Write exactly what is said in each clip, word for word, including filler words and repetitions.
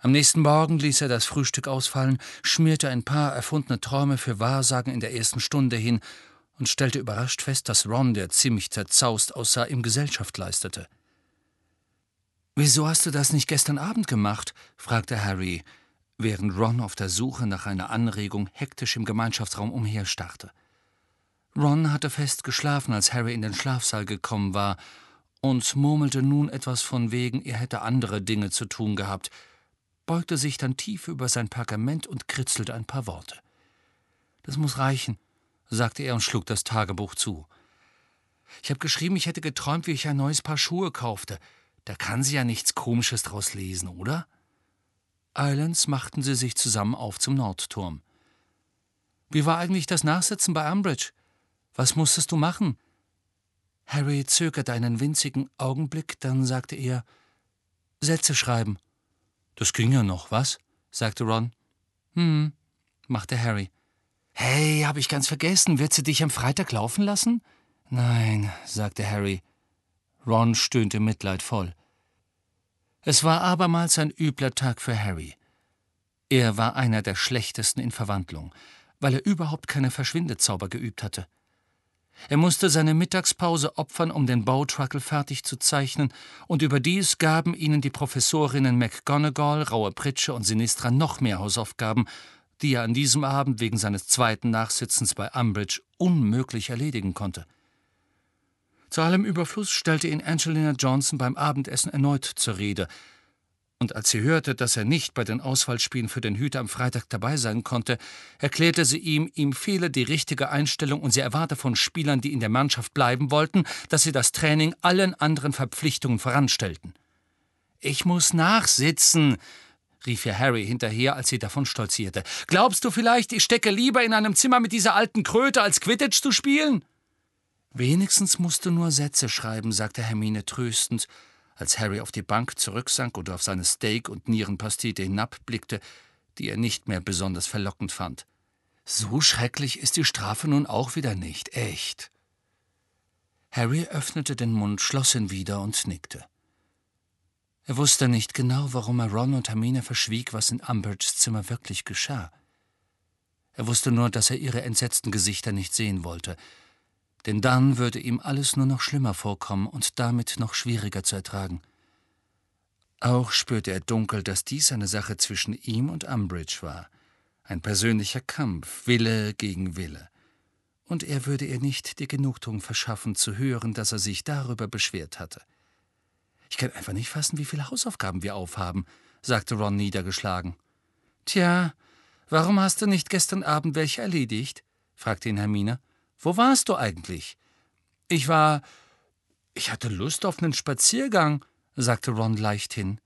Am nächsten Morgen ließ er das Frühstück ausfallen, schmierte ein paar erfundene Träume für Wahrsagen in der ersten Stunde hin und stellte überrascht fest, dass Ron, der ziemlich zerzaust aussah, ihm Gesellschaft leistete. »Wieso hast du das nicht gestern Abend gemacht?« fragte Harry, während Ron auf der Suche nach einer Anregung hektisch im Gemeinschaftsraum umherstarrte. Ron hatte fest geschlafen, als Harry in den Schlafsaal gekommen war, und murmelte nun etwas von wegen, er hätte andere Dinge zu tun gehabt, beugte sich dann tief über sein Pergament und kritzelte ein paar Worte. »Das muss reichen«, sagte er und schlug das Tagebuch zu. »Ich habe geschrieben, ich hätte geträumt, wie ich ein neues Paar Schuhe kaufte. Da kann sie ja nichts Komisches draus lesen, oder?« Eilends machten sie sich zusammen auf zum Nordturm. »Wie war eigentlich das Nachsitzen bei Umbridge? Was musstest du machen?« Harry zögerte einen winzigen Augenblick, dann sagte er, »Sätze schreiben.« »Das ging ja noch, was?« sagte Ron. »Hm«, machte Harry. »Hey, hab ich ganz vergessen, wird sie dich am Freitag laufen lassen?« »Nein«, sagte Harry. Ron stöhnte mitleidvoll. Es war abermals ein übler Tag für Harry. Er war einer der schlechtesten in Verwandlung, weil er überhaupt keine Verschwindezauber geübt hatte. Er musste seine Mittagspause opfern, um den Bowtruckle fertig zu zeichnen, und überdies gaben ihnen die Professorinnen McGonagall, Raue Pritsche und Sinistra noch mehr Hausaufgaben, die er an diesem Abend wegen seines zweiten Nachsitzens bei Umbridge unmöglich erledigen konnte. Zu allem Überfluss stellte ihn Angelina Johnson beim Abendessen erneut zur Rede, und als sie hörte, dass er nicht bei den Auswahlspielen für den Hüter am Freitag dabei sein konnte, erklärte sie ihm, ihm fehle die richtige Einstellung und sie erwarte von Spielern, die in der Mannschaft bleiben wollten, dass sie das Training allen anderen Verpflichtungen voranstellten. »Ich muss nachsitzen«, rief ihr Harry hinterher, als sie davon stolzierte. »Glaubst du vielleicht, ich stecke lieber in einem Zimmer mit dieser alten Kröte, als Quidditch zu spielen?« »Wenigstens musst du nur Sätze schreiben«, sagte Hermine tröstend, als Harry auf die Bank zurücksank und auf seine Steak- und Nierenpastete hinabblickte, die er nicht mehr besonders verlockend fand. »So schrecklich ist die Strafe nun auch wieder nicht, echt.« Harry öffnete den Mund, schloss ihn wieder und nickte. Er wusste nicht genau, warum er Ron und Hermine verschwieg, was in Umbridges Zimmer wirklich geschah. Er wusste nur, dass er ihre entsetzten Gesichter nicht sehen wollte, denn dann würde ihm alles nur noch schlimmer vorkommen und damit noch schwieriger zu ertragen. Auch spürte er dunkel, dass dies eine Sache zwischen ihm und Umbridge war, ein persönlicher Kampf, Wille gegen Wille. Und er würde ihr nicht die Genugtuung verschaffen, zu hören, dass er sich darüber beschwert hatte. »Ich kann einfach nicht fassen, wie viele Hausaufgaben wir aufhaben«, sagte Ron niedergeschlagen. »Tja, warum hast du nicht gestern Abend welche erledigt?« fragte ihn Hermine. »Wo warst du eigentlich?« »Ich war... ich hatte Lust auf einen Spaziergang«, sagte Ron leichthin.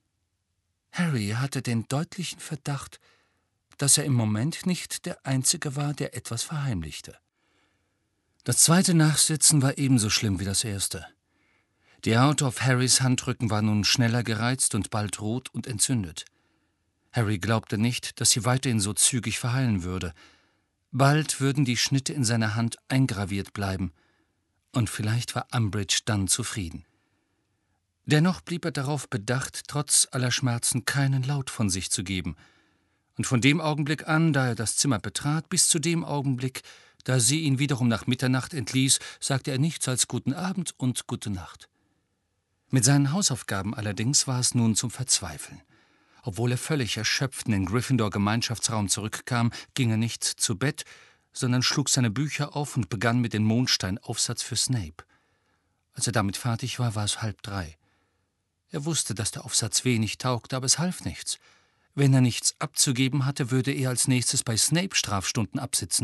Harry hatte den deutlichen Verdacht, dass er im Moment nicht der Einzige war, der etwas verheimlichte. Das zweite Nachsitzen war ebenso schlimm wie das erste. Die Haut auf Harrys Handrücken war nun schneller gereizt und bald rot und entzündet. Harry glaubte nicht, dass sie weiterhin so zügig verheilen würde. Bald würden die Schnitte in seiner Hand eingraviert bleiben, und vielleicht war Umbridge dann zufrieden. Dennoch blieb er darauf bedacht, trotz aller Schmerzen keinen Laut von sich zu geben, und von dem Augenblick an, da er das Zimmer betrat, bis zu dem Augenblick, da sie ihn wiederum nach Mitternacht entließ, sagte er nichts als »Guten Abend« und »Gute Nacht«. Mit seinen Hausaufgaben allerdings war es nun zum Verzweifeln. Obwohl er völlig erschöpft in den Gryffindor-Gemeinschaftsraum zurückkam, ging er nicht zu Bett, sondern schlug seine Bücher auf und begann mit dem Mondsteinaufsatz für Snape. Als er damit fertig war, war es halb drei. Er wusste, dass der Aufsatz wenig taugte, aber es half nichts. Wenn er nichts abzugeben hatte, würde er als nächstes bei Snape Strafstunden absitzen.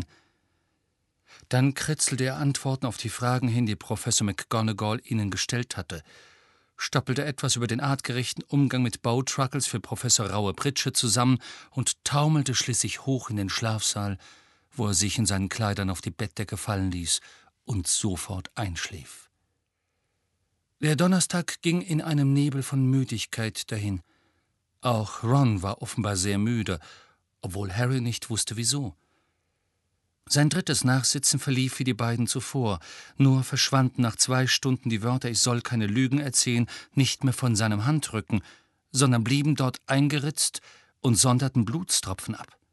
Dann kritzelte er Antworten auf die Fragen hin, die Professor McGonagall ihnen gestellt hatte, stappelte etwas über den artgerechten Umgang mit Bowtruckles für Professor Raue Pritsche zusammen und taumelte schließlich hoch in den Schlafsaal, wo er sich in seinen Kleidern auf die Bettdecke fallen ließ und sofort einschlief. Der Donnerstag ging in einem Nebel von Müdigkeit dahin. Auch Ron war offenbar sehr müde, obwohl Harry nicht wusste, wieso. Sein drittes Nachsitzen verlief wie die beiden zuvor, nur verschwanden nach zwei Stunden die Wörter »Ich soll keine Lügen erzählen« nicht mehr von seinem Handrücken, sondern blieben dort eingeritzt und sonderten Blutstropfen ab.